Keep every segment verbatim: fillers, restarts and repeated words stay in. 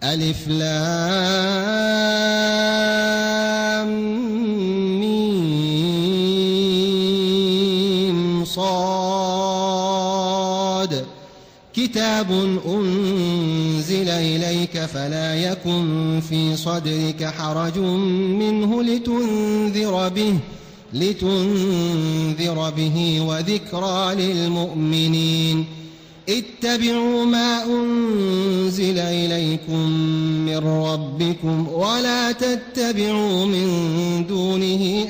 ألف لام ميم صاد كتاب أنزل إليك فلا يكن في صدرك حرج منه لتنذر به لتنذر به وذكرى للمؤمنين اتبعوا ما أنزل إليكم من ربكم ولا تتبعوا من دونه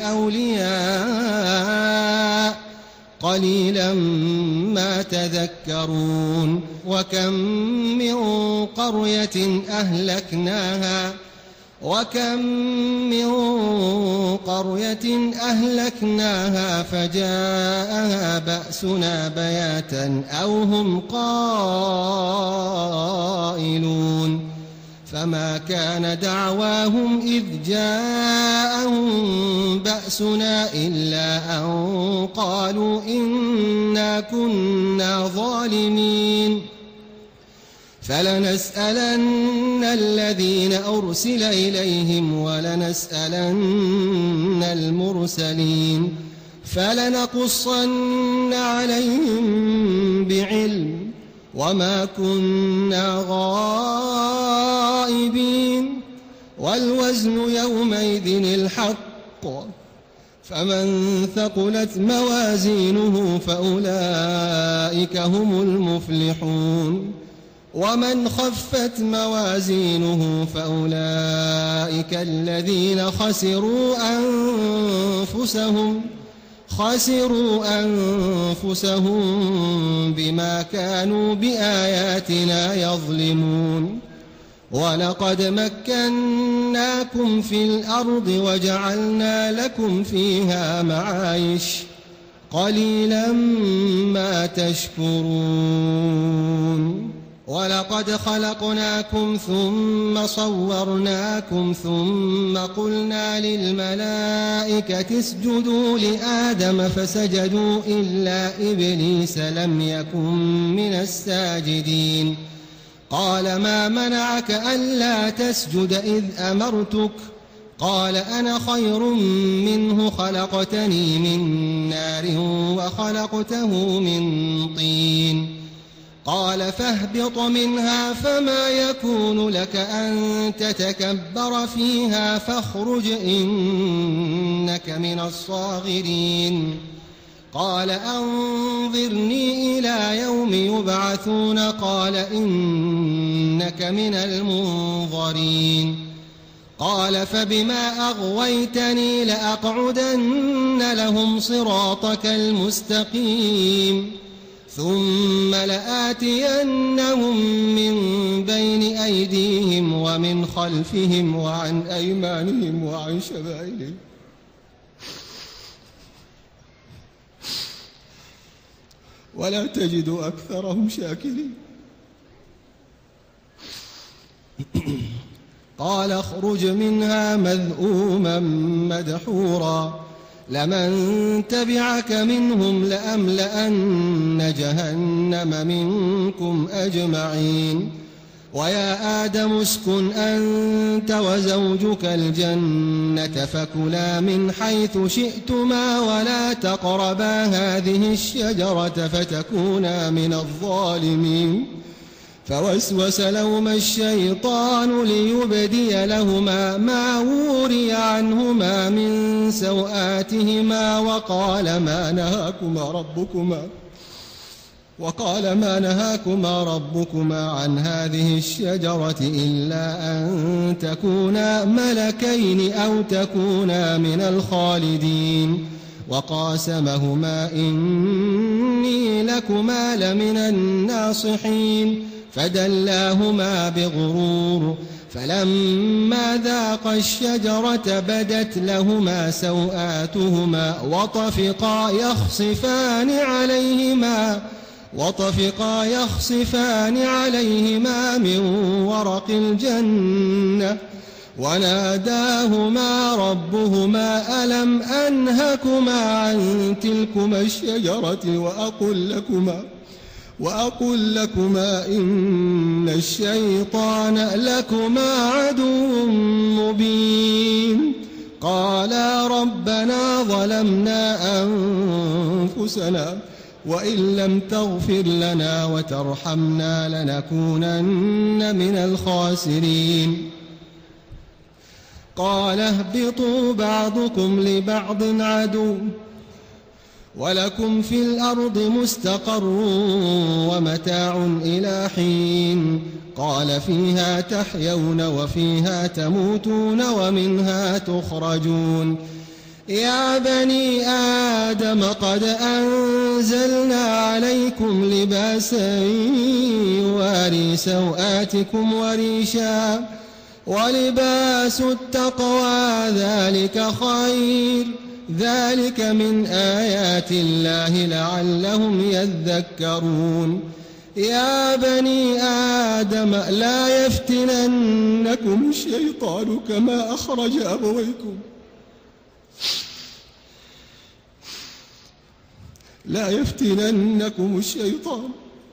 أولياء قليلا ما تذكرون وكم من قرية أهلكناها وكم من قرية أهلكناها فجاءها بأسنا بياتا أو هم قائلون فما كان دعواهم إذ جاءهم بأسنا إلا أن قالوا إنا كنا ظالمين فلنسألن الذين أرسل إليهم ولنسألن المرسلين فلنقصن عليهم بعلم وما كنا غائبين والوزن يومئذ الحق فمن ثقلت موازينه فأولئك هم المفلحون ومن خفت موازينه فأولئك الذين خسروا أنفسهم خسروا أنفسهم بما كانوا بآياتنا يظلمون ولقد مكناكم في الأرض وجعلنا لكم فيها معايش قليلا ما تشكرون ولقد خلقناكم ثم صورناكم ثم قلنا للملائكة اسجدوا لآدم فسجدوا إلا إبليس لم يكن من الساجدين قال ما منعك ألا تسجد إذ أمرتك قال أنا خير منه خلقتني من نار وخلقته من طين قال فاهبط منها فما يكون لك أن تتكبر فيها فاخرج إنك من الصاغرين قال أنظرني إلى يوم يبعثون قال إنك من المنظرين قال فبما أغويتني لأقعدن لهم صراطك المستقيم ثم لآتينهم من بين أيديهم ومن خلفهم وعن أيمانهم وعن شمائلهم ولا تجد أكثرهم شاكرين قال اخرج منها مذءوما مدحورا لمن تبعك منهم لأملأن جهنم منكم أجمعين ويا آدم اسكن أنت وزوجك الجنة فكلا من حيث شئتما ولا تقربا هذه الشجرة فتكونا من الظالمين فوسوس لهما الشيطان ليبدي لهما ما وري عنهما من سوآتهما وقال ما نهاكما ربكما وقال ما نهاكما ربكما عن هذه الشجرة إلا أن تكونا ملكين أو تكونا من الخالدين وقاسمهما إني لكما لمن الناصحين فدلاهما بغرور فلما ذاقا الشجرة بدت لهما سوآتهما وطفقا يخصفان عليهما وطفقا يخصفان عليهما من ورق الجنة وناداهما ربهما ألم أنهكما عن تلكما الشجرة وأقل لكما وأقل لكما إن الشيطان لكما عدو مبين قالا ربنا ظلمنا أنفسنا وإن لم تغفر لنا وترحمنا لنكونن من الخاسرين قال اهبطوا بعضكم لبعض عدو ولكم في الأرض مستقر ومتاع إلى حين قال فيها تحيون وفيها تموتون ومنها تخرجون يا بني آدم قد أنزلنا عليكم لباسا يواري سوآتكم وريشا ولباس التقوى ذلك خير ذلك من آيات الله لعلهم يذكرون يا بني آدم لا يفتننكم الشيطان كما أخرج أبويكم لا يفتننكم الشيطان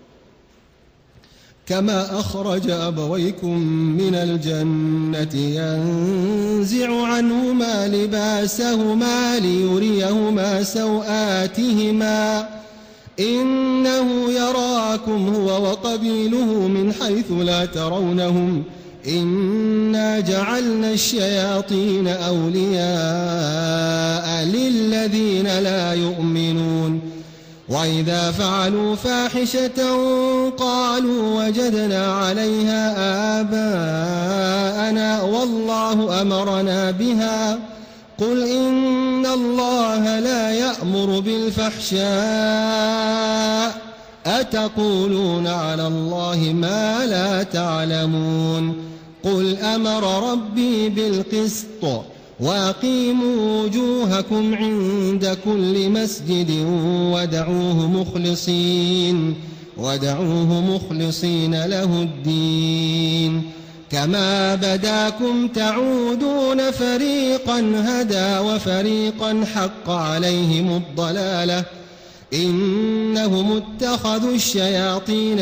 كما أخرج أبويكم من الجنة ينزع عنهما لباسهما ليريهما سوآتهما إنه يراكم هو وقبيله من حيث لا ترونهم إنا جعلنا الشياطين أولياء للذين لا يؤمنون وإذا فعلوا فاحشة قالوا وجدنا عليها آباءنا والله أمرنا بها قل إن الله لا يأمر بالفحشاء أتقولون على الله ما لا تعلمون قل أمر ربي بالقسط وأقيموا وجوهكم عند كل مسجد ودعوه مخلصين ودعوه مخلصين له الدين كما بداكم تعودون فريقا هدى وفريقا حق عليهم الضلالة إنهم اتخذوا الشياطين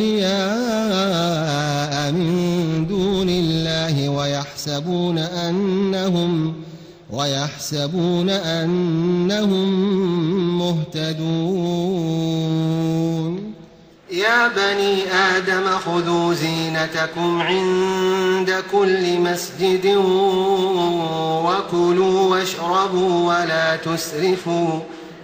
أولياء من دون الله ويحسبون أنهم ويحسبون أنهم مهتدون يا بني آدم خذوا زينتكم عند كل مسجد وكلوا واشربوا ولا تسرفوا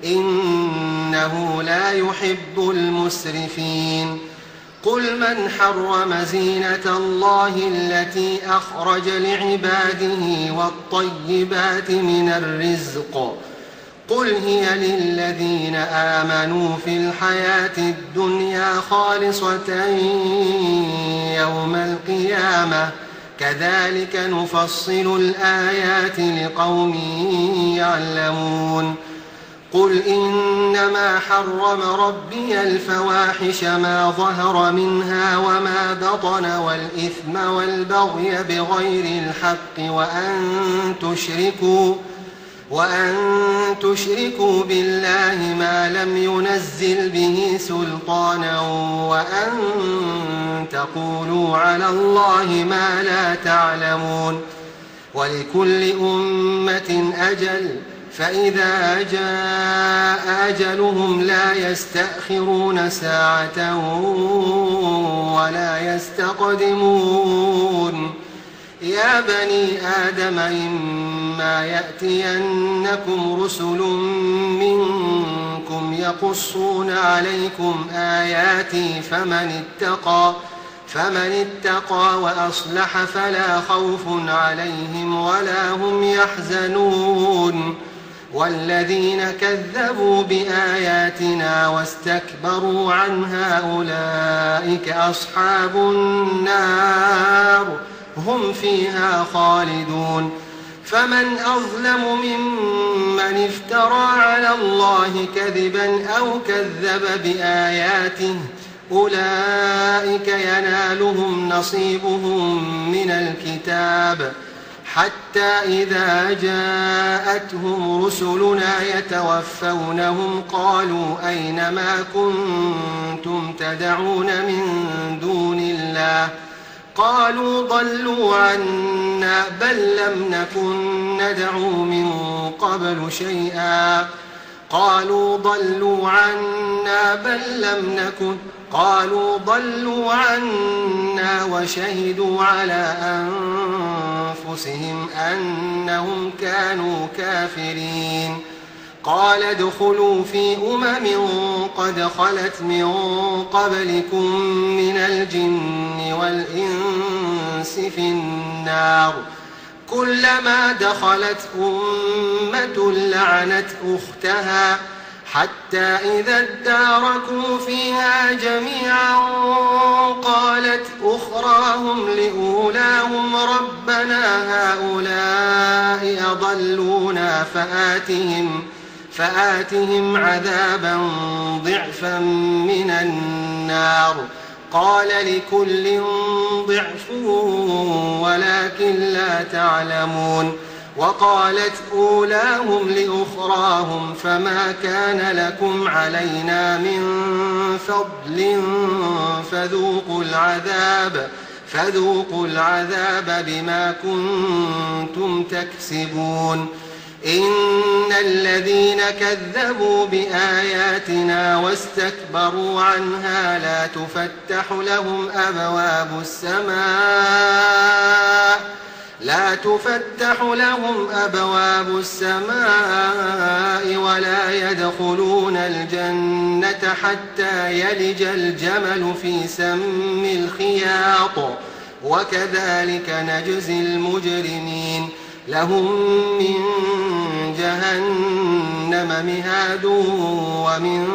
إنه لا يحب المسرفين قل من حرم زينة الله التي أخرج لعباده والطيبات من الرزق قل هي للذين آمنوا في الحياة الدنيا خالصة يوم القيامة كذلك نفصل الآيات لقوم يعلمون قل إنما حرم ربي الفواحش ما ظهر منها وما بطن والإثم والبغي بغير الحق وأن تشركوا وأن تشركوا بالله ما لم ينزل به سلطانا وأن تقولوا على الله ما لا تعلمون ولكل أمة أجل فإذا جاء أجلهم لا يستأخرون ساعة ولا يستقدمون يا بني آدم إما يأتينكم رسل منكم يقصون عليكم آياتي فمن اتقى فمن اتقى وأصلح فلا خوف عليهم ولا هم يحزنون والذين كذبوا بآياتنا واستكبروا عنها أولئك أصحاب النار هم فيها خالدون فمن أظلم ممن افترى على الله كذبا أو كذب بآياته أولئك ينالهم نصيبهم من الكتاب حتى إذا جاءتهم رسلنا يتوفونهم قالوا أين ما كنتم تدعون من دون الله قالوا ضلوا عنا بل لم نكن ندعو من قبل شيئا قالوا ضلوا عنا بل لم نكن قالوا ضلوا عنا وشهدوا على أنفسهم أنهم كانوا كافرين قال ادخلوا في أمم قد خلت من قبلكم من الجن والإنس في النار كلما دخلت أمة لعنت أختها حتى إذا اداركوا فيها جميعا قالت أخراهم لأولاهم ربنا هؤلاء أضلونا فآتهم فآتهم عذابا ضعفا من النار قال لكل ضعف ولكن لا تعلمون وقالت أولاهم لأخراهم فما كان لكم علينا من فضل فذوقوا العذاب فذوقوا العذاب بما كنتم تكسبون إن الذين كذبوا بآياتنا واستكبروا عنها لا تفتح لهم أبواب السماء لا تفتح لهم أبواب السماء ولا يدخلون الجنة حتى يلج الجمل في سم الخياط وكذلك نجزي المجرمين لهم من جهنم مهاد ومن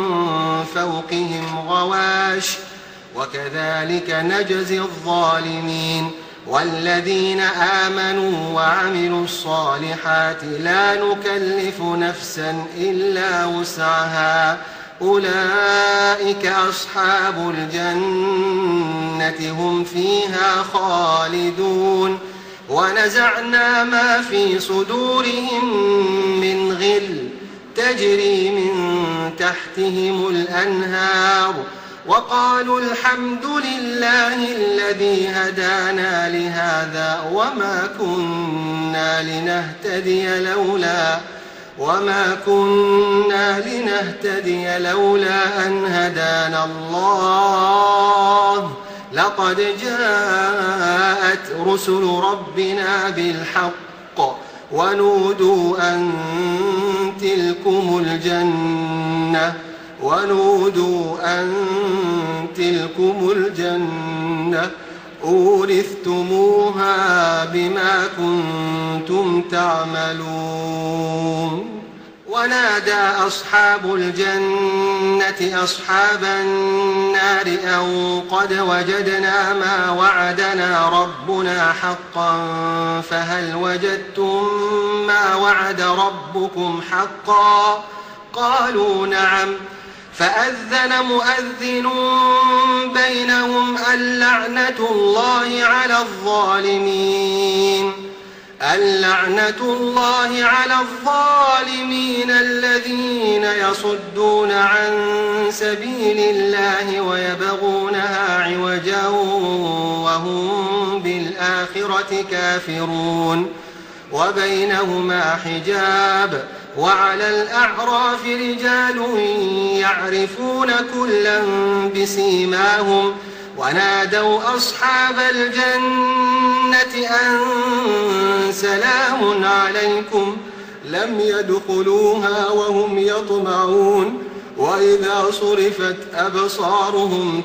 فوقهم غواش وكذلك نجزي الظالمين والذين آمنوا وعملوا الصالحات لا نكلف نفسا إلا وسعها أولئك أصحاب الجنة هم فيها خالدون ونزعنا ما في صدورهم من غل تجري من تحتهم الأنهار وقالوا الحمد لله الذي هدانا لهذا وما كنا لنهتدي لولا وما كنا لنهتدي لولا أن هدانا الله لقد جاءت رسل ربنا بالحق ونودوا أن تلكم الجنة ونودوا أن تلكم الجنة أورثتموها بما كنتم تعملون ونادى أصحاب الجنة أصحاب النار أن قد وجدنا ما وعدنا ربنا حقا فهل وجدتم ما وعد ربكم حقا قالوا نعم فأذن مؤذن بينهم اللعنة الله على الظالمين اللعنة الله على الظالمين الذين يصدون عن سبيل الله ويبغونها عوجا وهم بالآخرة كافرون وبينهما حجاب وعلى الأعراف رجال يعرفون كلا بسيماهم ونادوا أصحاب الجنة أن سلام عليكم لم يدخلوها وهم يطمعون وإذا صرفت أبصارهم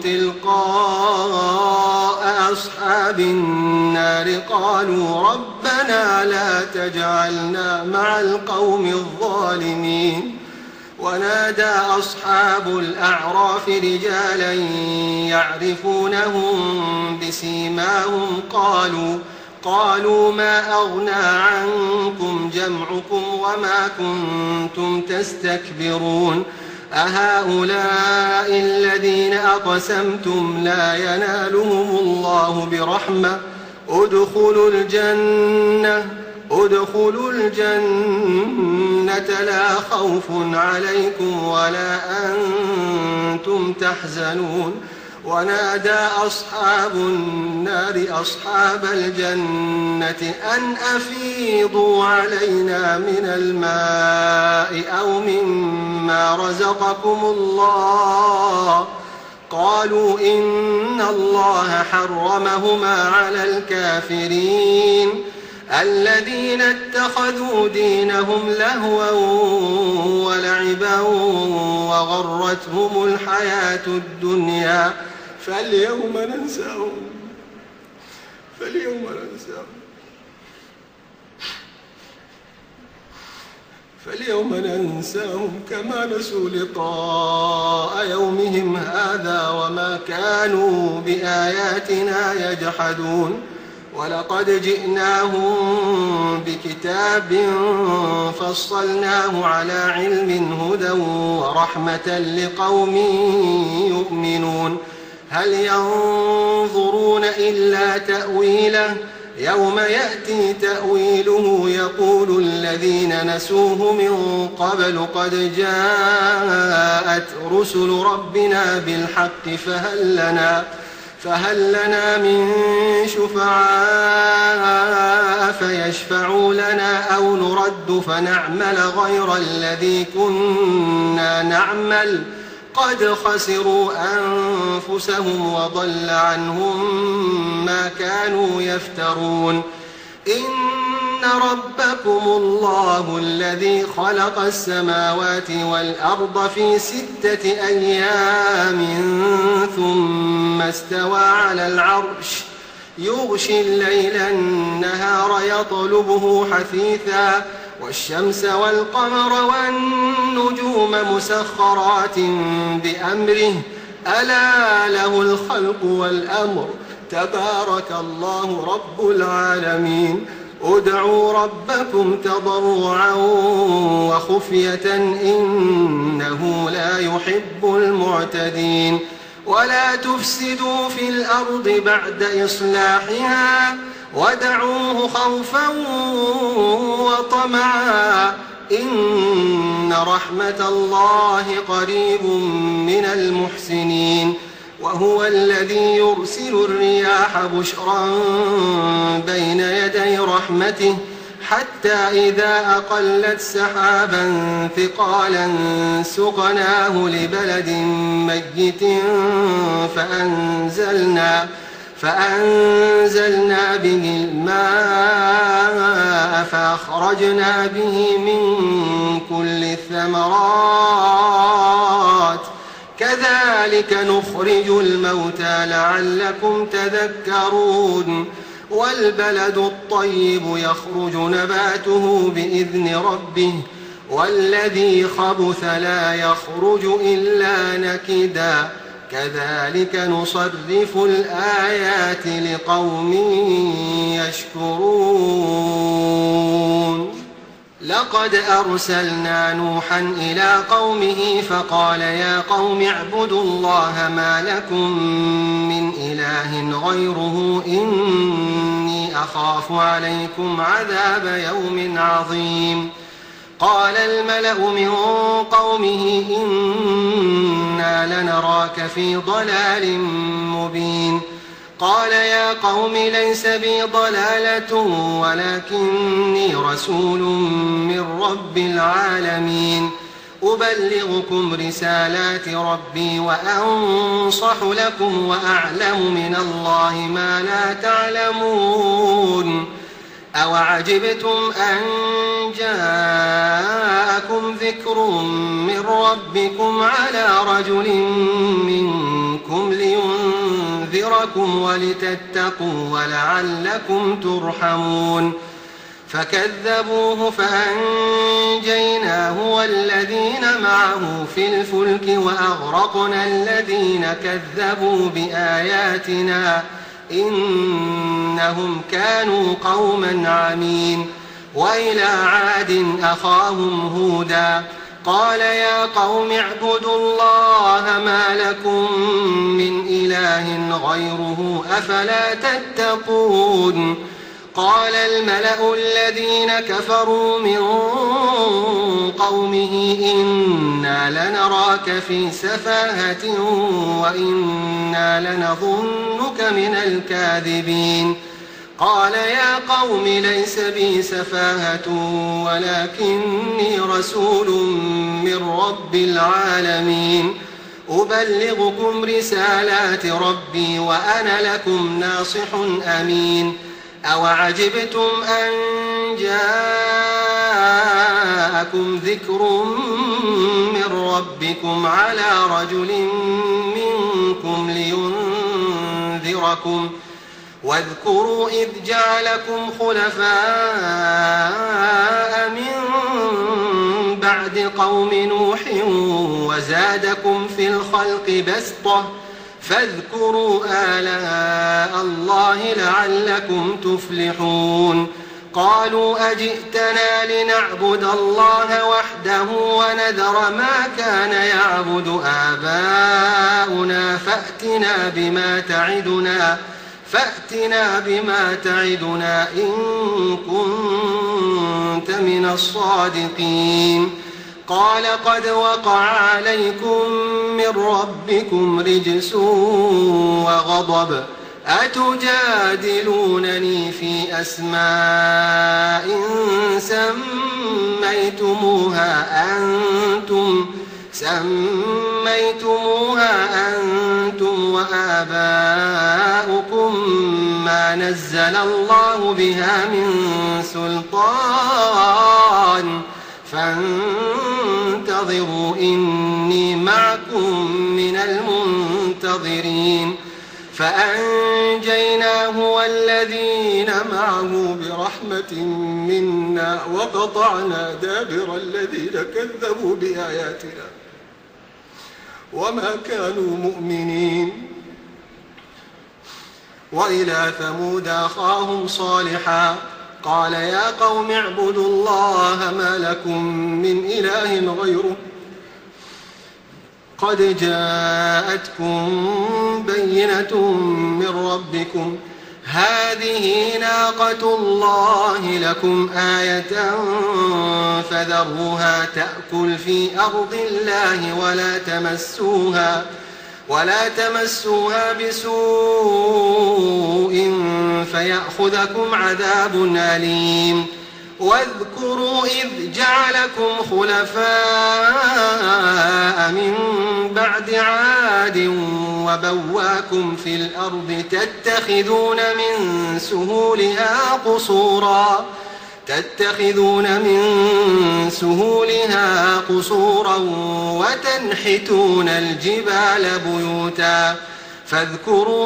تلقاء أصحاب النار قالوا ربنا لا تجعلنا مع القوم الظالمين ونادى أصحاب الأعراف رجالا يعرفونهم بسيماهم قالوا قالوا ما أغنى عنكم جمعكم وما كنتم تستكبرون أهؤلاء الذين أقسمتم لا ينالهم الله برحمة ادخلوا الجنة ادخلوا الجنة لا خوف عليكم ولا أنتم تحزنون ونادى أصحاب النار أصحاب الجنة أن أفيضوا علينا من الماء أو مما رزقكم الله قالوا إن الله حرمهما على الكافرين الذين اتخذوا دينهم لهوا ولعبا وغرتهم الحياة الدنيا فاليوم ننساهم فاليوم ننساهم فاليوم ننساهم كما نسوا لقاء يومهم هذا وما كانوا بآياتنا يجحدون ولقد جئناهم بكتاب فصلناه على علم هدى ورحمة لقوم يؤمنون هل ينظرون إلا تأويله يوم يأتي تأويله يقول الذين نسوه من قبل قد جاءت رسل ربنا بالحق فهل لنا فهل لنا من شفعاء فيشفعوا لنا أو نرد فنعمل غير الذي كنا نعمل قد خسروا أنفسهم وضل عنهم ما كانوا يفترون إن ربكم الله الذي خلق السماوات والأرض في ستة أيام ثم استوى على العرش يغشي الليل النهار يطلبه حثيثا والشمس والقمر والنجوم مسخرات بأمره ألا له الخلق والأمر تبارك الله رب العالمين ادعوا ربكم تضرعا وخفية إنه لا يحب المعتدين ولا تفسدوا في الأرض بعد إصلاحها ودعوه خوفا وطمعا إن رحمة الله قريب من المحسنين وهو الذي يرسل الرياح بشرا بين يدي رحمته حتى إذا أقلت سحابا ثقالا سقناه لبلد ميت فأنزلنا فأنزلنا به الماء فأخرجنا به من كل الثمرات كذلك نخرج الموتى لعلكم تذكرون والبلد الطيب يخرج نباته بإذن ربه والذي خبث لا يخرج إلا نكدا كذلك نصرف الآيات لقوم يشكرون لقد أرسلنا نوحا إلى قومه فقال يا قوم اعبدوا الله ما لكم من إله غيره إني أخاف عليكم عذاب يوم عظيم قال الملأ من قومه إنا لنراك في ضلال مبين قال يا قوم ليس بي ضلالة ولكني رسول من رب العالمين أبلغكم رسالات ربي وأنصح لكم وأعلم من الله ما لا تعلمون أوعجبتم أن جاءكم ذكر من ربكم على رجل منكم لينذركم ولتتقوا ولعلكم ترحمون فكذبوه فأنجيناه والذين معه في الفلك وأغرقنا الذين كذبوا بآياتنا إنهم كانوا قوما عمين وإلى عاد أخاهم هودا قال يا قوم اعبدوا الله ما لكم من إله غيره أفلا تتقون قال الملأ الذين كفروا من قومه إنا لنراك في سفاهة وإنا لنظنك من الكاذبين قال يا قوم ليس بي سفاهة ولكني رسول من رب العالمين أبلغكم رسالات ربي وأنا لكم ناصح أمين أوعجبتم أن جاءكم ذكر من ربكم على رجل منكم لينذركم واذكروا إذ جعلكم خلفاء من بعد قوم نوح وزادكم في الخلق بسطة فاذكروا آلاء الله لعلكم تفلحون قالوا أجئتنا لنعبد الله وحده ونذر ما كان يعبد آباؤنا فأتنا بما تعدنا فأتنا بما تعدنا إن كنت من الصادقين قال قد وقع عليكم من ربكم رجس وغضب أتجادلونني في أسماء سميتموها أنتم سميتموها أنتم وآباؤكم ما نزل الله بها من سلطان فانتظروا إني معكم من المنتظرين فأنجيناه والذين معه برحمة منا وقطعنا دابر الذين كذبوا بآياتنا وما كانوا مؤمنين وإلى ثمود أخاهم صالحا قال يا قوم اعبدوا الله ما لكم من إله غيره قد جاءتكم بينة من ربكم هذه ناقة الله لكم آية فذروها تأكل في أرض الله ولا تمسوها ولا تمسوها بسوء فيأخذكم عذاب أليم واذكروا إذ جعلكم خلفاء من بعد عاد وبواكم في الأرض تتخذون من سهولها قصورا تتخذون من سهولها قصورا وتنحتون الجبال بيوتا فاذكروا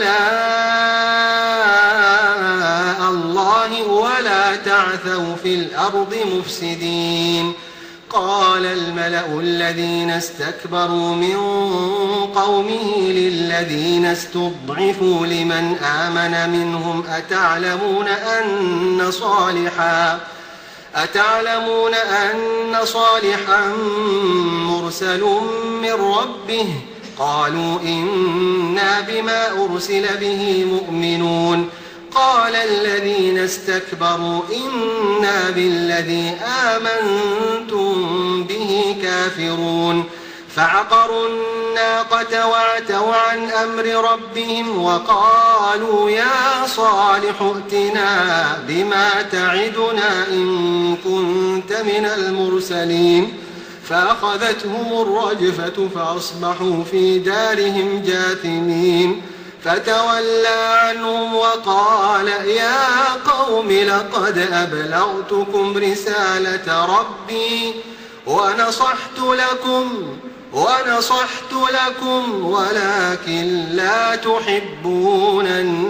آلاء الله ولا تعثوا في الأرض مفسدين قال الملأ الذين استكبروا من قومه للذين استضعفوا لمن آمن منهم أتعلمون أن صالحا أتعلمون أن صالحا مرسل من ربه قالوا إنا بما أرسل به مؤمنون قال الذين استكبروا إنا بالذي آمنتم به كافرون فعقروا الناقة وعتوا عن أمر ربهم وقالوا يا صالح ائتنا بما تعدنا إن كنت من المرسلين فأخذتهم الرجفة فأصبحوا في دارهم جاثمين فتولى عنهم وقال يا قوم لقد أبلغتكم رسالة ربي ونصحت لكم ونصحت لكم ولكن لا تحبون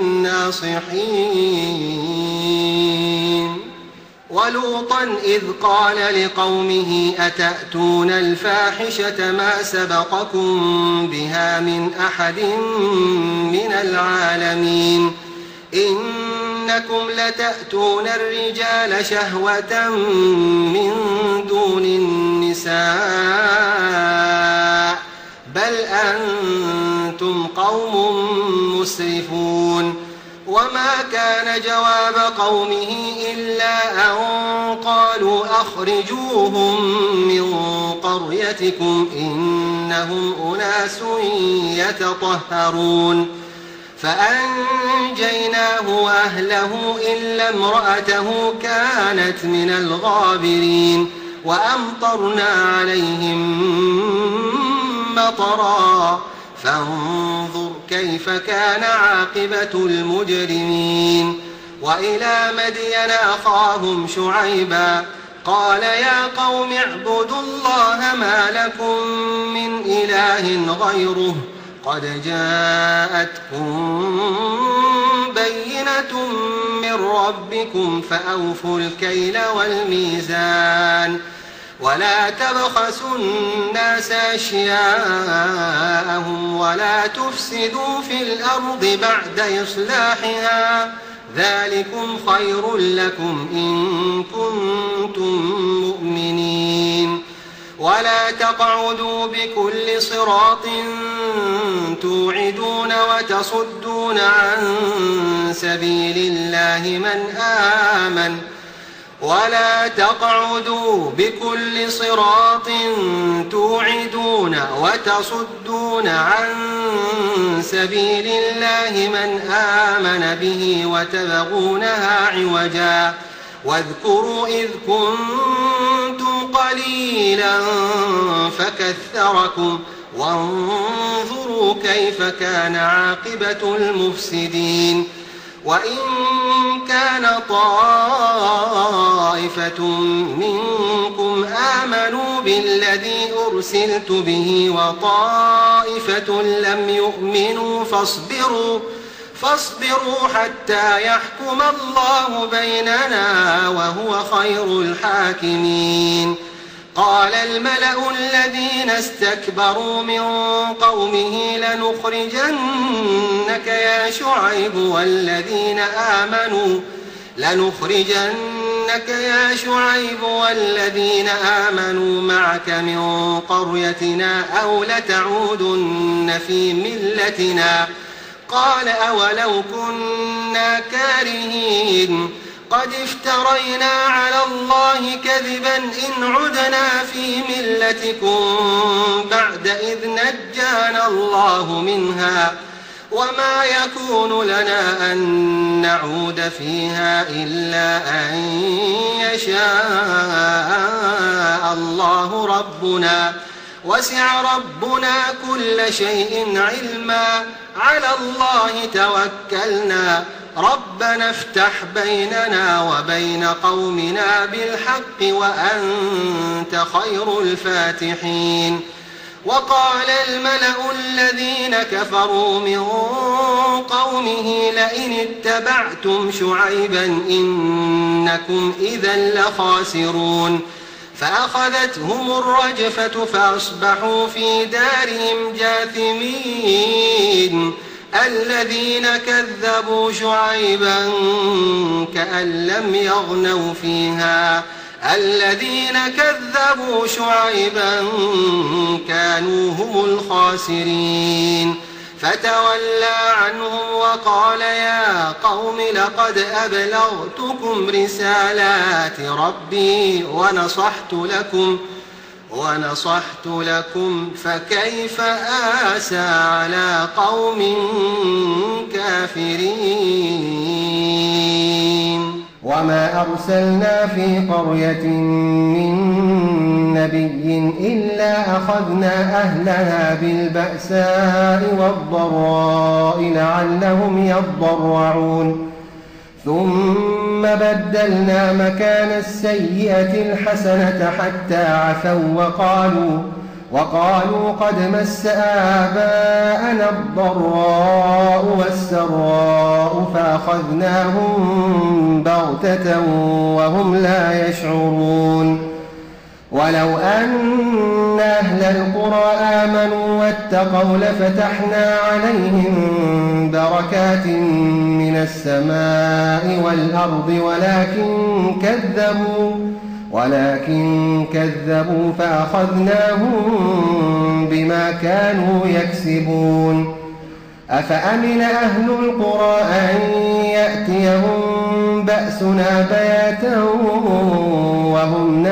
الناصحين ولوطا إذ قال لقومه أتأتون الفاحشة ما سبقكم بها من أحد من العالمين إنكم لتأتون الرجال شهوة من دون النساء النساء بل أنتم قوم مسرفون وما كان جواب قومه إلا أن قالوا أخرجوهم من قريتكم إنهم أناس يتطهرون فأنجيناه وأهله إلا امرأته كانت من الغابرين وأمطرنا عليهم مطرا فانظر كيف كان عاقبة المجرمين وإلى مدين أخاهم شعيبا قال يا قوم اعبدوا الله ما لكم من إله غيره قد جاءتكم بينة من ربكم فأوفوا الكيل والميزان ولا تبخسوا الناس أشياءهم ولا تفسدوا في الأرض بعد إصلاحها ذلكم خير لكم إن كنتم مؤمنين ولا تقعدوا بكل صراط توعدون وتصدون عن سبيل الله من آمن ولا تقعدوا بكل صراط توعدون وتصدون عن سبيل الله من آمن به وتبغونها عوجا واذكروا إذ كنتم قليلا فكثركم وانظروا كيف كان عاقبة المفسدين وإن كان طائفة منكم آمنوا بالذي أرسلت به وطائفة لم يؤمنوا فاصبروا فاصبروا حتى يحكم الله بيننا وهو خير الحاكمين قال الملأ الذين استكبروا من قومه لنخرجنك يا شعيب والذين آمنوا لنخرجنك يا شعيب والذين آمنوا معك من قريتنا أو لتعودن في ملتنا قال أولو كنا كارهين قد افترينا على الله كذبا إن عدنا في ملتكم بعد إذ نجانا الله منها وما يكون لنا أن نعود فيها إلا أن يشاء الله ربنا وسع ربنا كل شيء علما على الله توكلنا ربنا افتح بيننا وبين قومنا بالحق وأنت خير الفاتحين وقال الملأ الذين كفروا من قومه لئن اتبعتم شعيبا إنكم إذا لخاسرون فأخذتهم الرجفة فأصبحوا في دارهم جاثمين الذين كذبوا شعيبا كأن لم يغنوا فيها الذين كذبوا شعيبا كانوا هم الخاسرين فتولى عنهم وقال يا قوم لقد أبلغتكم رسالات ربي ونصحت لكم ونصحت لكم فكيف آسى على قوم كافرين وما أرسلنا في قرية من نبي إلا أخذنا أهلها بالبأساء والضراء لعلهم يضرعون ثم بدلنا مكان السيئة الحسنة حتى عفوا وقالوا وقالوا قد مس آباءنا الضراء والسراء فأخذناهم بغتة وهم لا يشعرون ولو أن أهل القرى آمنوا واتقوا لفتحنا عليهم بركات من السماء والأرض ولكن كذبوا ولكن كذبوا فأخذناهم بما كانوا يكسبون. أفأمن أهل القرى أن يأتيهم بأسنا بياتا وهم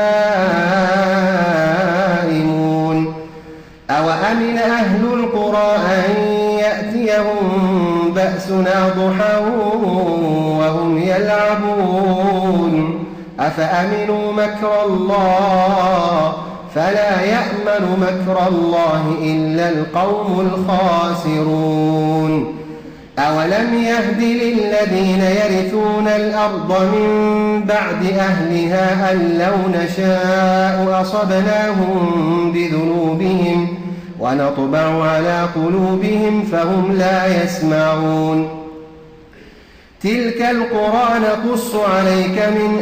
نائمون أوأمن أهل القرى أن يأتيهم بأسنا ضحى وهم يلعبون أفأمنوا مكر الله فلا يأمن مكر الله إلا القوم الخاسرون. أولم يهد للذين يرثون الأرض من بعد أهلها أن لو نشاء أصبناهم بذنوبهم ونطبع على قلوبهم فهم لا يسمعون. تلك القرى نقص عليك من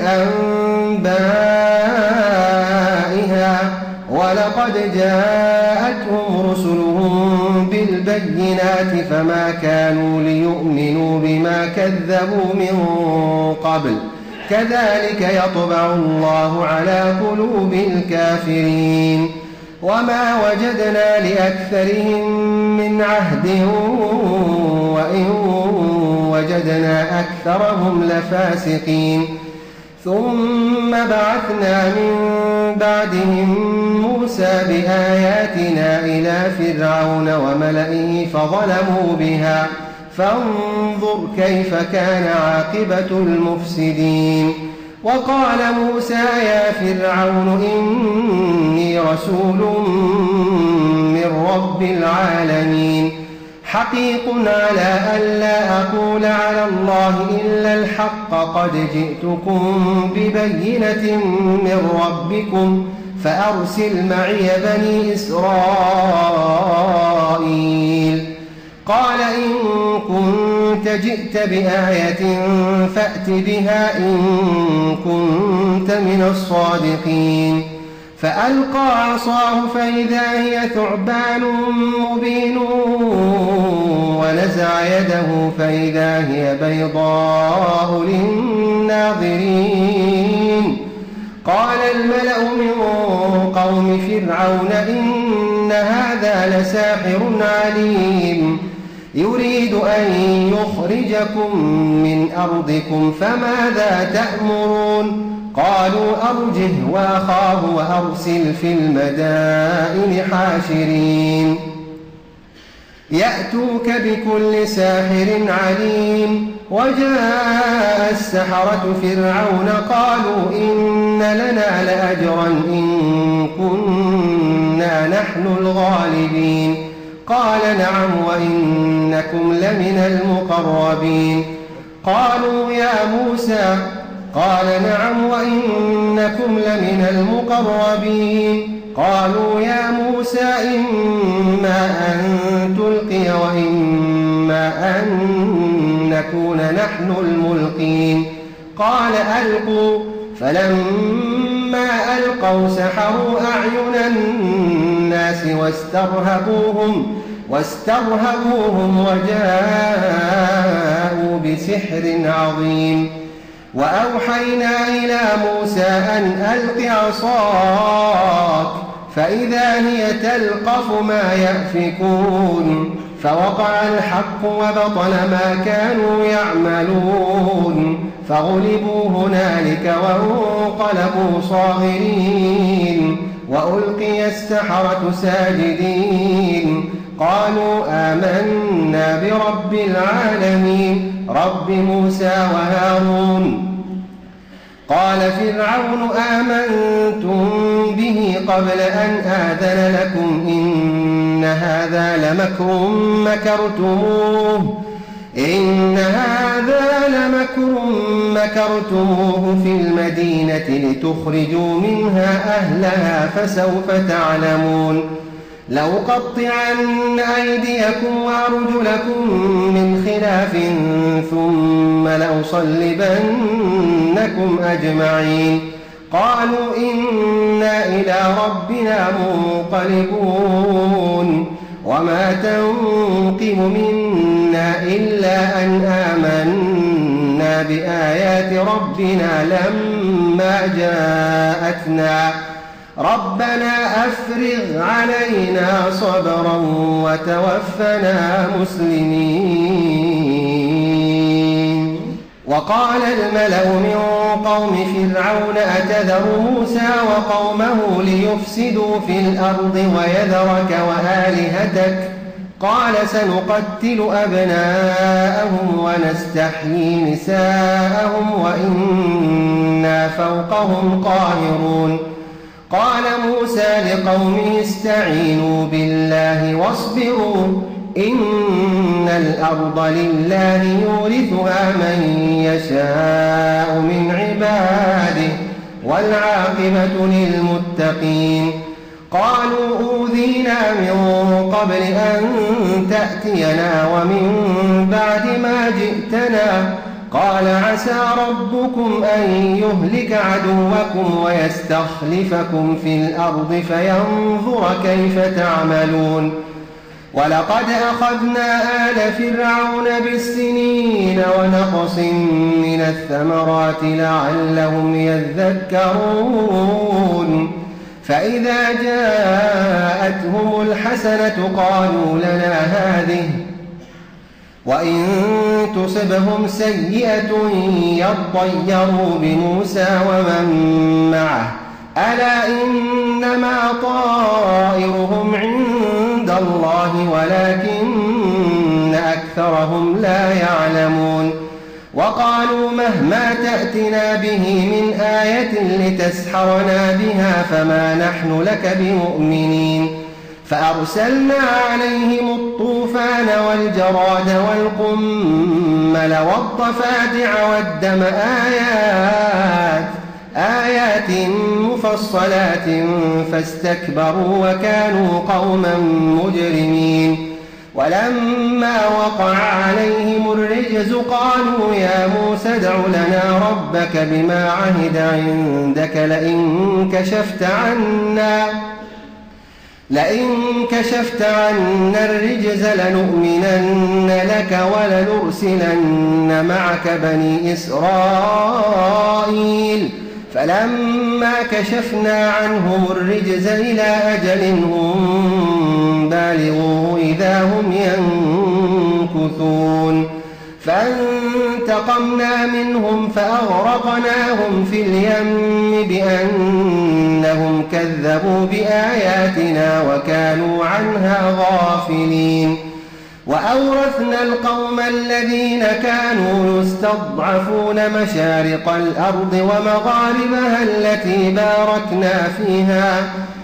أنبائها ولقد جاءتهم رسلهم بالبينات فما كانوا ليؤمنوا بما كذبوا من قبل كذلك يطبع الله على قلوب الكافرين. وما وجدنا لأكثرهم من عهد وإن وجدنا أكثرهم لفاسقين. ثم بعثنا من بعدهم موسى بآياتنا إلى فرعون وملئه فظلموا بها فانظر كيف كان عاقبة المفسدين. وقال موسى يا فرعون إني رسول من رب العالمين حقيق على ألا أقول على الله إلا الحق قد جئتكم ببينة من ربكم فأرسل معي بني إسرائيل. قال إن كنت جئت بآية فأت بها إن كنت من الصادقين. فألقى عصاه فإذا هي ثعبان مبين ونزع يده فإذا هي بيضاء للناظرين. قال الملأ من قوم فرعون إن هذا لساحر عليم يريد أن يخرجكم من أرضكم فماذا تأمرون؟ قالوا أرجه وأخاه وأرسل في المدائن حاشرين يأتوك بكل ساحر عليم. وجاء السحرة فرعون قالوا إن لنا لأجرا إن كنا نحن الغالبين. قال نعم وإنكم لمن المقربين. قالوا يا موسى قال نعم وإنكم لمن المقربين. قالوا يا موسى إما أن تلقي وإما أن نكون نحن الملقين. قال ألقوا فلما ألقوا سحروا أعين الناس واسترهبوهم واسترهبوهم وجاءوا بسحر عظيم. وأوحينا إلى موسى أن ألق عصاك فإذا هي تلقف ما يأفكون. فوقع الحق وبطل ما كانوا يعملون فغلبوا هنالك وانقلبوا صاغرين وألقي السحرة ساجدين قالوا آمنا برب العالمين رب موسى وهارون. قال فرعون آمنتم به قبل أن آذن لكم إن هذا لمكر مكرتموه إن هذا لمكر مكرتموه في المدينة لتخرجوا منها أهلها فسوف تعلمون. لأقطعن أيديكم وأرجلكم من خلاف ثم لأصلبنكم أجمعين. قالوا إنا إلى ربنا منقلبون. وما تنقم منا إلا أن آمنا بآيات ربنا لما جاءتنا ربنا أفرغ علينا صبرا وتوفنا مسلمين. وقال الملأ من قوم فرعون أتذر موسى وقومه ليفسدوا في الأرض ويذرك وآلهتك قال سنقتل أبناءهم ونستحيي نساءهم وإنا فوقهم قاهرون. قال موسى لقومه استعينوا بالله واصبروا إن الأرض لله يورثها من يشاء من عباده والعاقبة للمتقين. قالوا أوذينا من قبل أن تأتينا ومن بعد ما جئتنا قال عسى ربكم أن يهلك عدوكم ويستخلفكم في الأرض فينظر كيف تعملون. ولقد أخذنا آل فرعون بالسنين ونقص من الثمرات لعلهم يذكرون. فإذا جاءتهم الحسنة قالوا لنا هذه وإن تصبهم سيئة يطيروا بموسى ومن معه ألا إنما طائرهم عند الله ولكن أكثرهم لا يعلمون. وقالوا مهما تأتنا به من آية لتسحرنا بها فما نحن لك بمؤمنين. فأرسلنا عليهم الطوفان والجراد والقمل والضفادع والدم آيات آيات مفصلات فاستكبروا وكانوا قوما مجرمين. ولما وقع عليهم الرجز قالوا يا موسى ادع لنا ربك بما عهد عندك لئن كشفت عنا لئن كشفت عنا الرجز لنؤمنن لك ولنرسلن معك بني إسرائيل. فلما كشفنا عنهم الرجز إلى أجل هم بالغوه إذا هم ينكثون. فانتقمنا منهم فأغرقناهم في اليم بأنهم كذبوا بآياتنا وكانوا عنها غافلين. وأورثنا القوم الذين كانوا يستضعفون مشارق الأرض ومغاربها التي باركنا فيها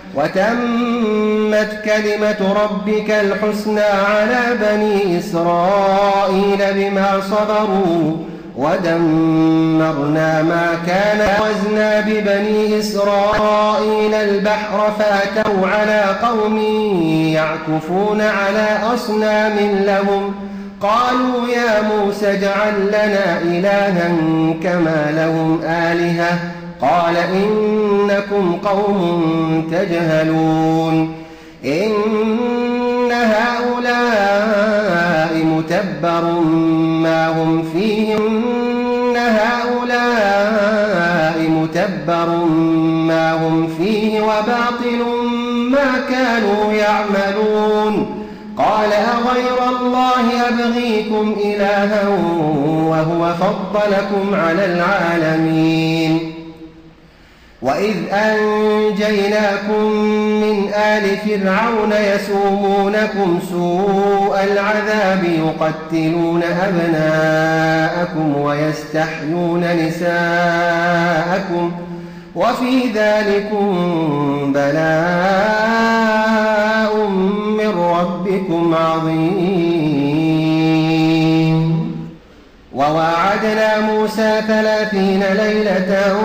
وتمت كلمة ربك الحسنى على بني إسرائيل بما صبروا ودمرنا ما كان وزنا ببني إسرائيل البحر فأتوا على قوم يعكفون على أصنام لهم قالوا يا موسى اجعل لنا إلها كما لهم آلهة قال إنكم قوم تجهلون. إن هؤلاء متبر ما هم فيه إن هؤلاء متبر ما هم فيه وباطل ما كانوا يعملون. قال أغير الله أبغيكم إلها وهو فضلكم على العالمين. وإذ أنجيناكم من آل فرعون يسومونكم سوء العذاب يقتلون أبناءكم ويستحيون نساءكم وفي ذلكم بلاء من ربكم عظيم. وواعدنا موسى ثلاثين ليلة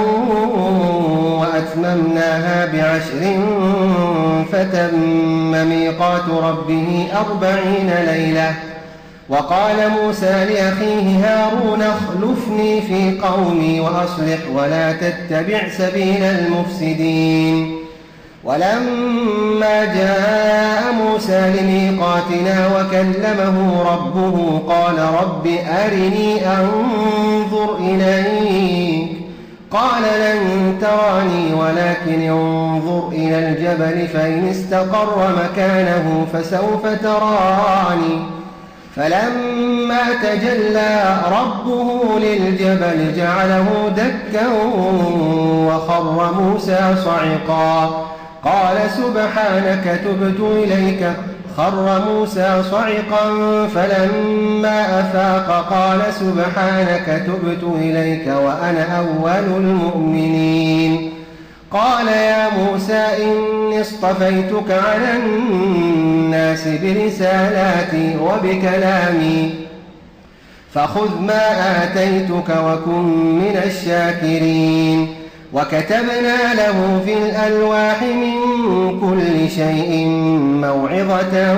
وأتممناها بعشر فتم ميقات ربه أربعين ليلة. وقال موسى لأخيه هارون اخلفني في قومي وأصلح ولا تتبع سبيل المفسدين. ولما جاء موسى لميقاتنا وكلمه ربه قال رب أرني أنظر إليك قال لن تراني ولكن انظر إلى الجبل فإن استقر مكانه فسوف تراني فلما تجلى ربه للجبل جعله دكا وخر موسى صعقا قال سبحانك تبت إليك خر موسى صعقا فلما أفاق قال سبحانك تبت إليك وأنا أول المؤمنين قال يا موسى إني اصطفيتك على الناس برسالاتي وبكلامي فخذ ما آتيتك وكن من الشاكرين وكتبنا له في الألواح من كل شيء موعظة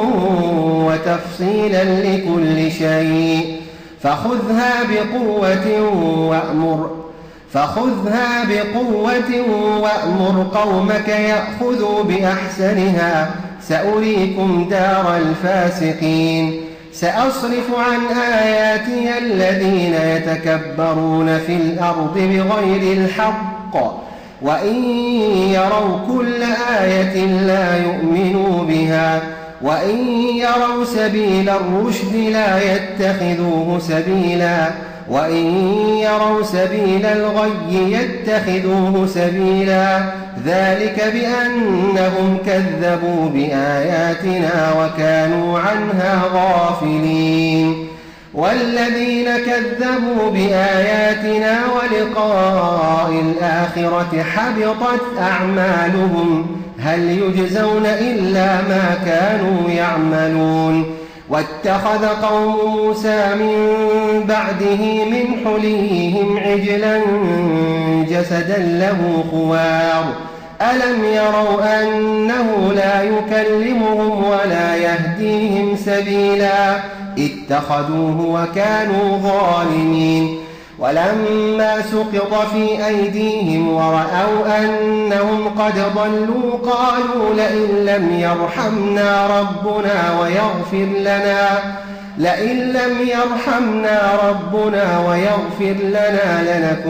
وتفصيلا لكل شيء فخذها بقوة وأمر فخذها بقوة وأمر قومك يأخذوا بأحسنها سأريكم دار الفاسقين سأصرف عن آياتي الذين يتكبرون في الأرض بغير الحق وإن يروا كل آية لا يؤمنوا بها وإن يروا سبيل الرشد لا يتخذوه سبيلا وإن يروا سبيل الغي يتخذوه سبيلا ذلك بأنهم كذبوا بآياتنا وكانوا عنها غافلين والذين كذبوا بآياتنا ولقاء الآخرة حبطت أعمالهم هل يجزون إلا ما كانوا يعملون واتخذ قوم موسى من بعده من حليهم عجلا جسدا له خوار ألم يروا أنه لا يكلمهم ولا يهديهم سبيلا اتخذوه وكانوا ظالمين ولما سقط في أيديهم ورأوا أنهم قد ضلوا قالوا لئن لم يرحمنا ربنا ويغفر لنا لئن لم يرحمنا ربنا ويغفر لنا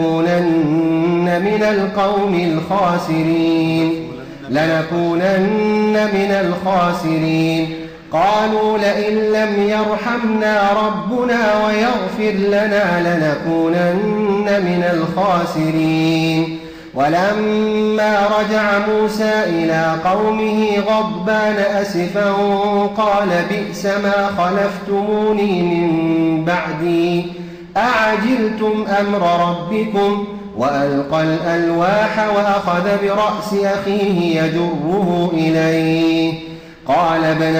لنكونن من القوم الخاسرين لنكونن من الخاسرين قالوا لئن لم يرحمنا ربنا ويغفر لنا لنكونن من الخاسرين ولما رجع موسى إلى قومه غضبان أسفا قال بئس ما خلفتموني من بعدي أعجلتم أمر ربكم وألقى الألواح وأخذ برأس أخيه يجره إليه قال ابن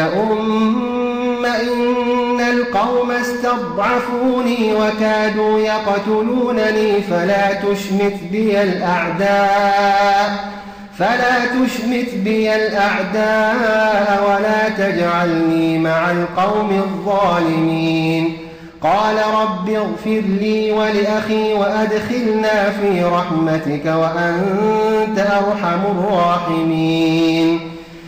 أم إن القوم استضعفوني وكادوا يقتلونني فلا تشمت بي الأعداء فلا تشمت بي الأعداء ولا تجعلني مع القوم الظالمين قال رب اغفر لي ولأخي وأدخلنا في رحمتك وأنت أرحم الراحمين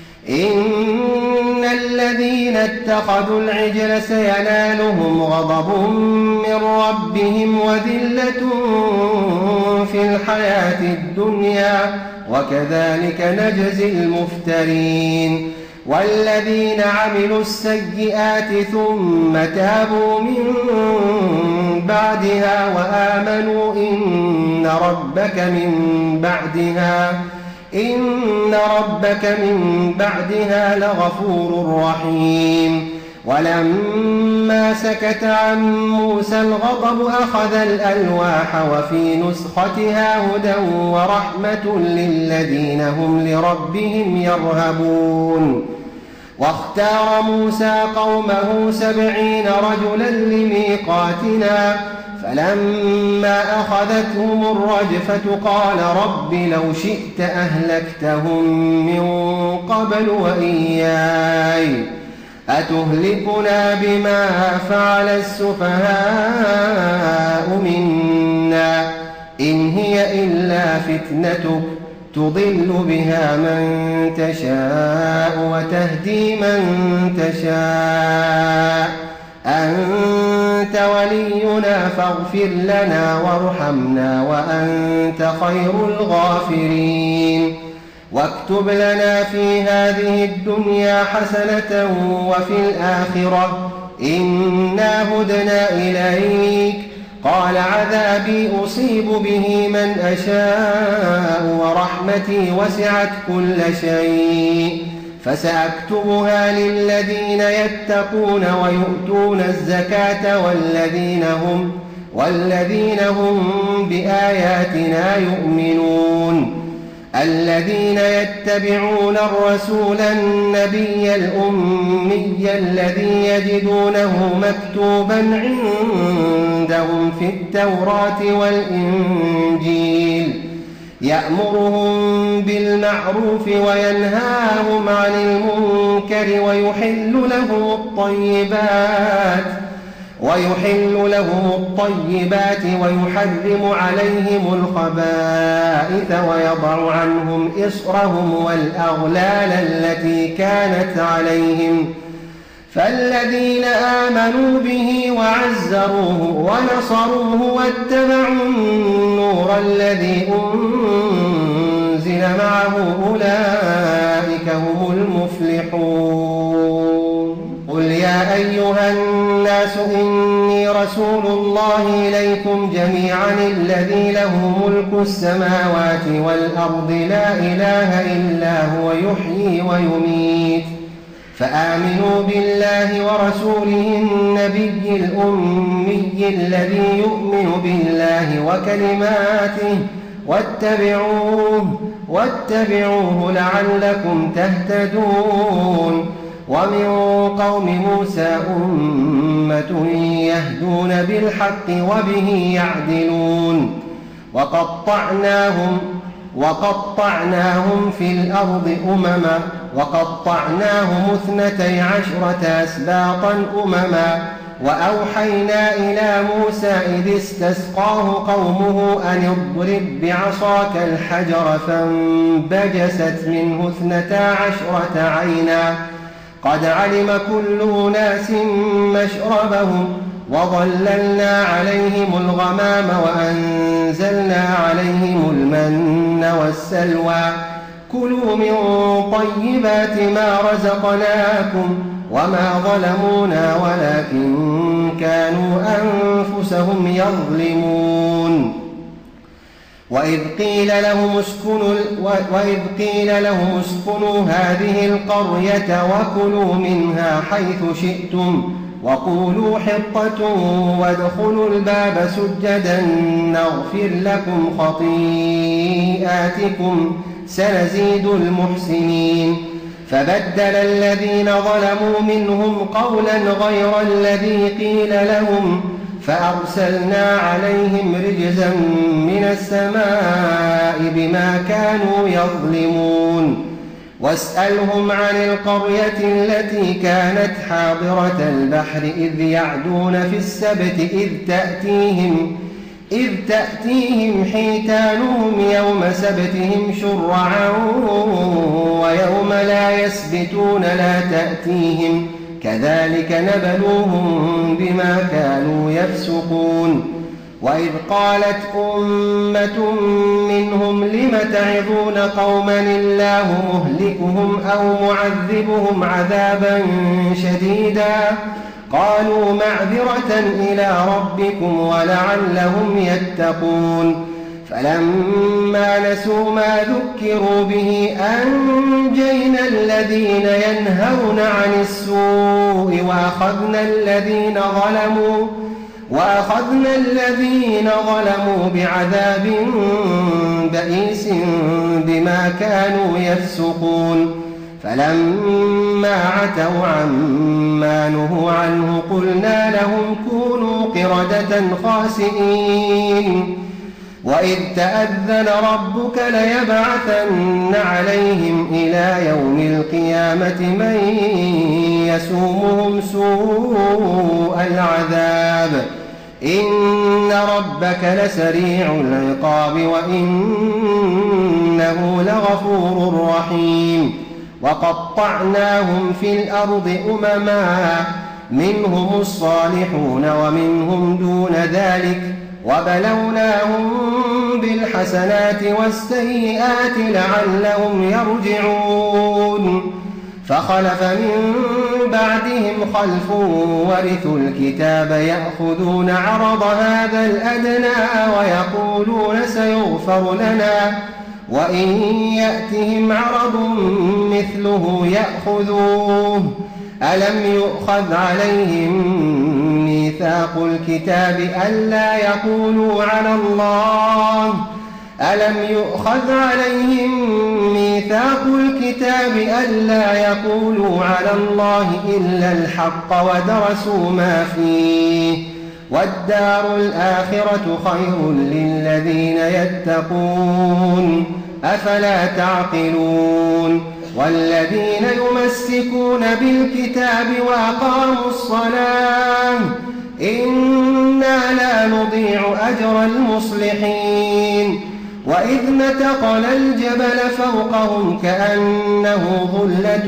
إن الذين اتخذوا العجل سينالهم غضب من ربهم وذلة في الحياة الدنيا وكذلك نجزي المفترين والذين عملوا السيئات ثم تابوا من بعدها وآمنوا إن ربك من بعدها إن ربك من بعدها لغفور رحيم ولما سكت عن موسى الغضب أخذ الألواح وفي نسختها هدى ورحمة للذين هم لربهم يرهبون واختار موسى قومه سبعين رجلا لميقاتنا فلما أخذتهم الرجفة قال رب لو شئت أهلكتهم من قبل وإياي أتهلكنا بما فعل السفهاء منا إن هي إلا فتنتك تضل بها من تشاء وتهدي من تشاء أنت ولينا فاغفر لنا وارحمنا وأنت خير الغافرين واكتب لنا في هذه الدنيا حسنة وفي الآخرة إنا هدنا إليك قال عذابي أصيب به من أشاء ورحمتي وسعت كل شيء فسأكتبها للذين يتقون ويؤتون الزكاة والذين هم, والذين هم بآياتنا يؤمنون الذين يتبعون الرسول النبي الأمي الذي يجدونه مكتوبا عندهم في التوراة والإنجيل يأمرهم بالمعروف وينهاهم عن المنكر ويحل لهم الطيبات ويحل لهم الطيبات ويحرم عليهم الخبائث ويضع عنهم إصرهم والأغلال التي كانت عليهم فالذين آمنوا به وعزروه ونصروه واتبعوا النور الذي أنزل معه أولئك هم المفلحون قل يا أيها الناس إني رسول الله إليكم جميعا الذي له ملك السماوات والأرض لا إله إلا هو يحيي ويميت فآمنوا بالله ورسوله النبي الأمي الذي يؤمن بالله وكلماته واتبعوه, واتبعوه لعلكم تهتدون ومن قوم موسى أمة يهدون بالحق وبه يعدلون وقطعناهم وقطعناهم في الأرض أمما وقطعناهم اثنتي عشرة أسباطا أمما وأوحينا إلى موسى إذ استسقاه قومه أن اضرب بعصاك الحجر فانبجست منه اثنتا عشرة عينا قد علم كل أناس مشربهم وظللنا عليهم الغمام وأنزلنا عليهم المن والسلوى كلوا من طيبات ما رزقناكم وما ظلمونا ولكن كانوا أنفسهم يظلمون وإذ قيل لهم اسكنوا, وإذ قيل لهم اسكنوا هذه القرية وكلوا منها حيث شئتم وقولوا حطة وادخلوا الباب سجدا نغفر لكم خطيئاتكم سنزيد المحسنين فبدل الذين ظلموا منهم قولا غير الذي قيل لهم فأرسلنا عليهم رجزا من السماء بما كانوا يظلمون واسألهم عن القرية التي كانت حاضرة البحر إذ يعدون في السبت إذ تأتيهم إذ تأتيهم حيتانهم يوم سبتهم شرعا ويوم لا يسبتون لا تأتيهم كذلك نبلوهم بما كانوا يفسقون وإذ قالت أمة منهم لم تعظون قوما الله مهلكهم أو معذبهم عذابا شديدا قالوا معذرة إلى ربكم ولعلهم يتقون فلما نسوا ما ذكروا به أنجينا الذين ينهون عن السوء وأخذنا الذين ظلموا وأخذنا الذين ظلموا بعذاب بئيس بما كانوا يفسقون فلما عتوا عما نهوا عنه قلنا لهم كونوا قردة خاسئين وإذ تأذن ربك ليبعثن عليهم إلى يوم القيامة من يسومهم سوء العذاب إن ربك لسريع العقاب وإنه لغفور رحيم وقطعناهم في الأرض أمما منهم الصالحون ومنهم دون ذلك وبلوناهم بالحسنات والسيئات لعلهم يرجعون فخلف من بعدهم خلف ورثوا الكتاب يأخذون عرض هذا الأدنى ويقولون سيغفر لنا وإن يأتهم عرض مثله يأخذوه ألم يؤخذ عليهم ميثاق الكتاب ألا يقولوا على الله ألم يؤخذ عليهم ميثاق الكتاب ألا يقولوا على الله إلا الحق ودرسوا ما فيه والدار الآخرة خير للذين يتقون أفلا تعقلون والذين يمسكون بالكتاب وأقاموا الصلاة إنا لا نضيع أجر المصلحين وإذ نتقنا الجبل فوقهم كأنه ظلة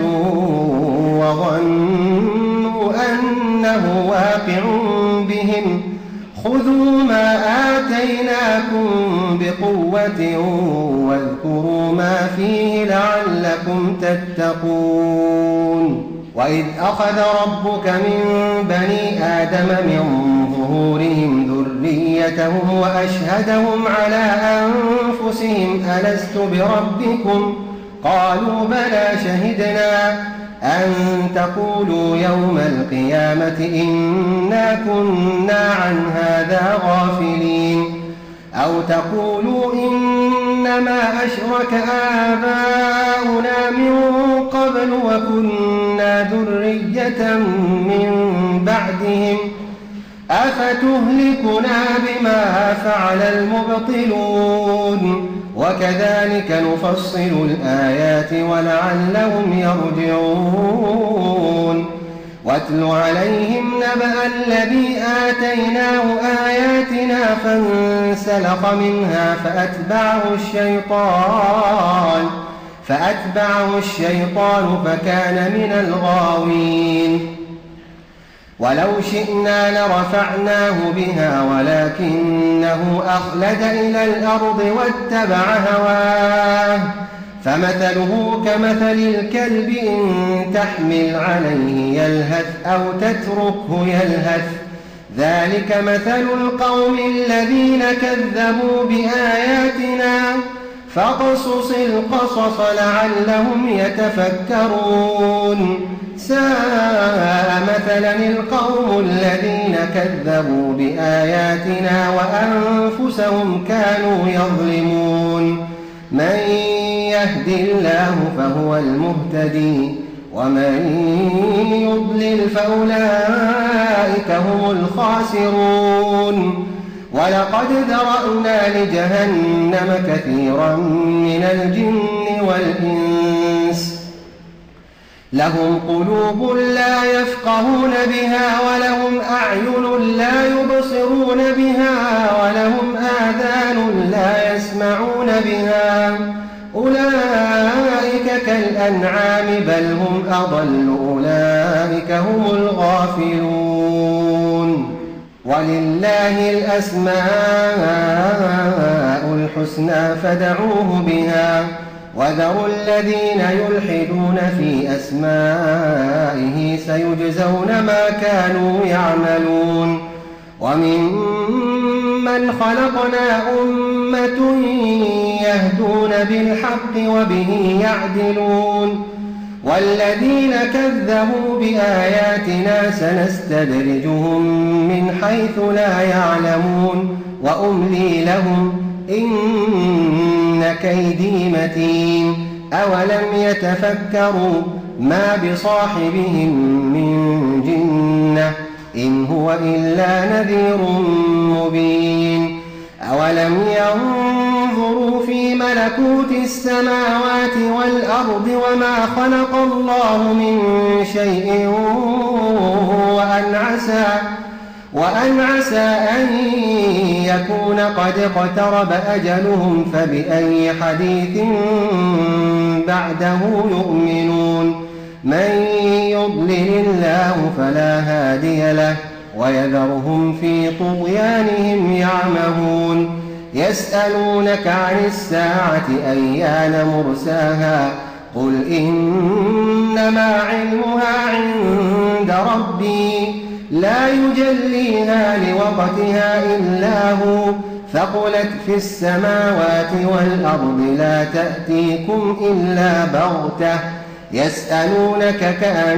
وظنوا أنه واقع بهم خذوا ما آتيناكم بقوة واذكروا ما فيه لعلكم تتقون وإذ أخذ ربك من بني آدم من ظهورهم ذريتهم وأشهدهم على أنفسهم ألست بربكم قالوا بلى شهدنا أن تقولوا يوم القيامة إنا كنا عن هذا غافلين أو تقولوا إنما أشرك آباؤنا من قبل وكنا ذرية من بعدهم أفتهلكنا بما فعل المبطلون وكذلك نفصل الآيات ولعلهم يرجعون واتل عليهم نبأ الذي آتيناه آياتنا فانسلخ منها فأتبعه الشيطان فأتبعه الشيطان فكان من الغاوين ولو شئنا لرفعناه بها ولكنه أخلد إلى الأرض واتبع هواه فمثله كمثل الكلب إن تحمل عليه يلهث أو تتركه يلهث ذلك مثل القوم الذين كذبوا بآياتنا فاقصص القصص لعلهم يتفكرون ساء مثلا القوم الذين كذبوا بآياتنا وأنفسهم كانوا يظلمون من يهد الله فهو المهتدي ومن يضلل فأولئك هم الخاسرون ولقد ذرأنا لجهنم كثيرا من الجن والإنس لهم قلوب لا يفقهون بها ولهم أعين لا يبصرون بها ولهم آذان لا يسمعون بها أولئك كالأنعام بل هم أضل أولئك هم الغافلون ولله الأسماء الحسنى فادعوه بها وذروا الذين يلحدون في أسمائه سيجزون ما كانوا يعملون وممن خلقنا أمة يهدون بالحق وبه يعدلون والذين كذبوا بآياتنا سنستدرجهم من حيث لا يعلمون وأملي لهم إن كيدي متين أولم يتفكروا ما بصاحبهم من جنة إن هو إلا نذير مبين أولم ينظروا في ملكوت السماوات والأرض وما خلق الله من شيء وأن عسى وأن عسى أن يكون قد اقترب أجلهم فبأي حديث بعده يؤمنون من يضلل الله فلا هادي له ويذرهم في طغيانهم يعمهون يسألونك عن الساعة أيان مرساها قل إنما علمها عند ربي لا يجليها لوقتها إلا هو ثقلت في السماوات والأرض لا تأتيكم إلا بغتة يسألونك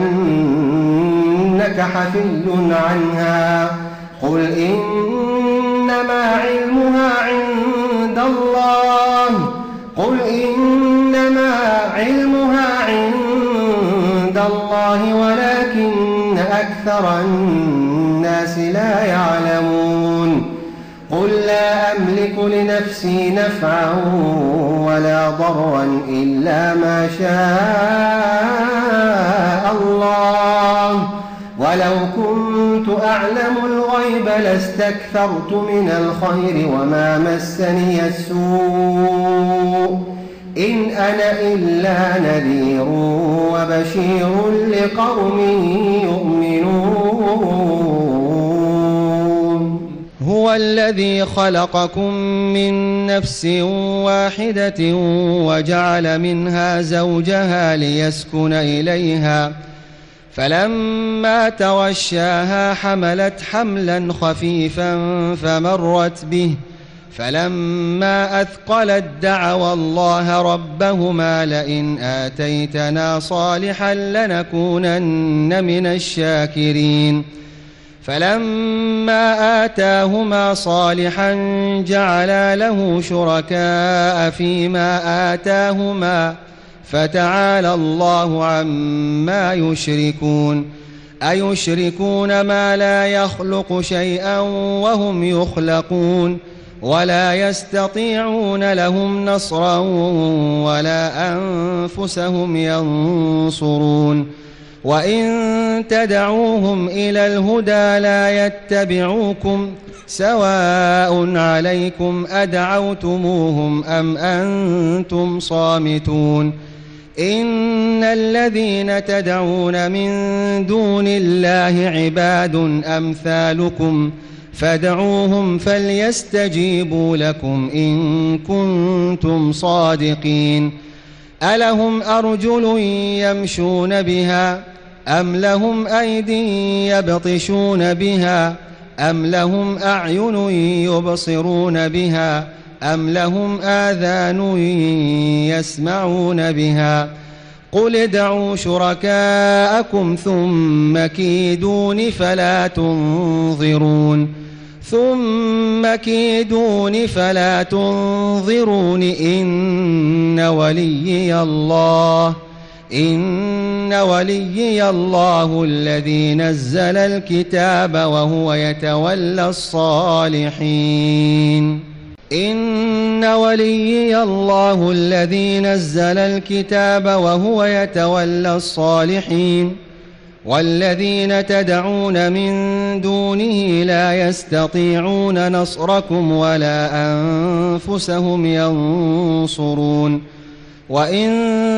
كأنك حفي عنها قل إنما علمها عند الله قل إنما علمها عند الله ولكن أكثر الناس لا يعلمون قل لا أملك لنفسي نفعا ولا ضرا إلا ما شاء الله ولو كنت أعلم الغيب لاستكثرت من الخير وما مسني السوء إن أنا إلا نذير وبشير لقوم يؤمنون هو الذي خلقكم من نفس واحدة وجعل منها زوجها ليسكن إليها فلما توشاها حملت حملا خفيفا فمرت به فلما أثقلت دعوا الله ربهما لئن آتيتنا صالحا لنكونن من الشاكرين فلما آتاهما صالحا جعلا له شركاء فيما آتاهما فتعالى الله عما يشركون أيشركون ما لا يخلق شيئا وهم يخلقون ولا يستطيعون لهم نصرا ولا أنفسهم ينصرون وإن تدعوهم إلى الهدى لا يتبعوكم سواء عليكم أدعوتموهم أم أنتم صامتون إن الذين تدعون من دون الله عباد أمثالكم فادعوهم فليستجيبوا لكم إن كنتم صادقين ألهم أرجل يمشون بها أم لهم أيد يبطشون بها أم لهم أعين يبصرون بها أم لهم آذان يسمعون بها قل ادعوا شركاءكم ثم كيدون فلا تنظرون ثم كيدون فلا تنظرون إن وليي الله إن وليي الله الذي نزل الكتاب وهو يتولى الصالحين إن وليي الله الذي نزل الكتاب وهو يتولى الصالحين والذين تدعون من دونه لا يستطيعون نصركم ولا أنفسهم ينصرون وإن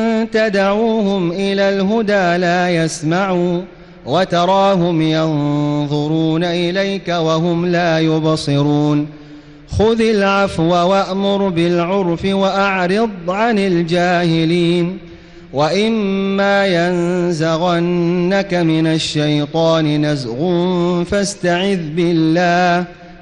تدعوهم إلى الهدى لا يسمعوا وتراهم ينظرون إليك وهم لا يبصرون خذ العفو وأمر بالعرف وأعرض عن الجاهلين وإما ينزغنك من الشيطان نزغ فاستعذ بالله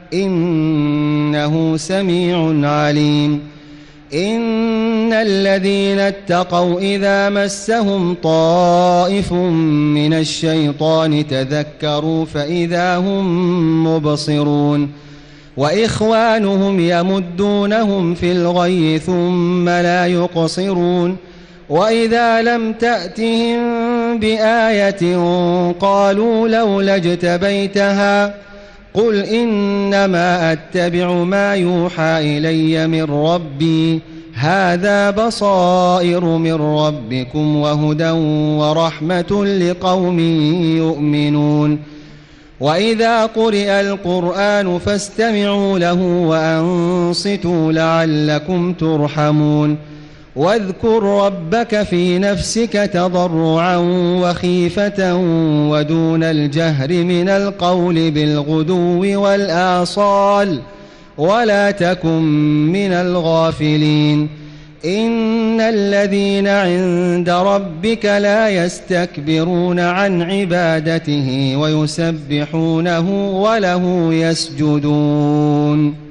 إنه سميع عليم إن الذين اتقوا إذا مسهم طائف من الشيطان تذكروا فإذا هم مبصرون وإخوانهم يمدونهم في الغي ثم لا يقصرون وإذا لم تأتهم بآية قالوا لولا اجتبيتها قل إنما أتبع ما يوحى إلي من ربي هذا بصائر من ربكم وهدى ورحمة لقوم يؤمنون وإذا قرئ القرآن فاستمعوا له وأنصتوا لعلكم ترحمون واذكر ربك في نفسك تضرعا وخيفة ودون الجهر من القول بالغدو والآصال ولا تكن من الغافلين إن الذين عند ربك لا يستكبرون عن عبادته ويسبحونه وله يسجدون